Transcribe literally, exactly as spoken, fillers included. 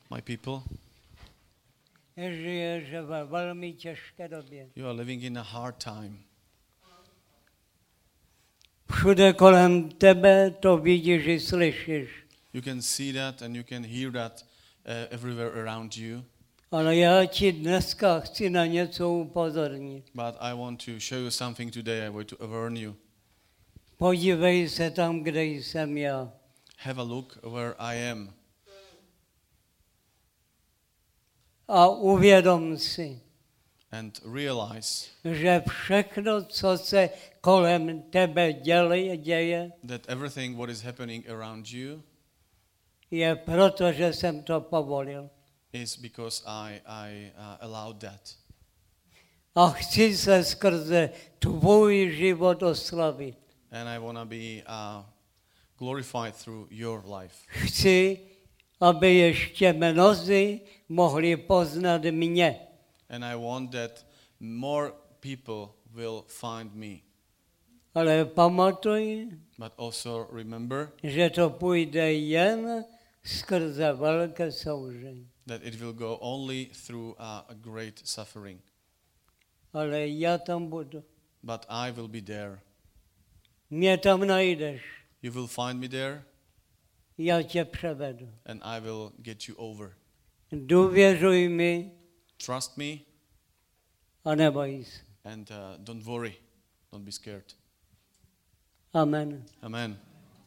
my people, žiješ ve velmi těžké době. you are living in a hard time. Všude kolem tebe to vidíš i slyšíš. You can see that and you can hear that uh, everywhere around you. Ale já ti dneska chci na něco upozornit. But I want to show you something today. I want to warn you. Podívej se tam, kde jsem já. Have a look where I am. A uvědom si, And realize že všechno, co se kolem tebe děje, děje, that everything what is happening around you je proto, že jsem to povolil. is because I, I uh, allowed that. A chci se skrze tvůj život oslavit. And I want to be uh, glorified through your life. Chci, aby ještě mnozí mohli poznat mě. And I want that more people will find me. Ale pamatuj, But also remember že to půjde jen skrze velké soužení. that it will go only through uh, a great suffering. Ale já tam budu. But I will be there. Mě tam najdeš. You will find me there Já tě převedu. and I will get you over. Důvěřuj mi Trust me a neboj se. and uh, don't worry. Don't be scared. Amen. Amen.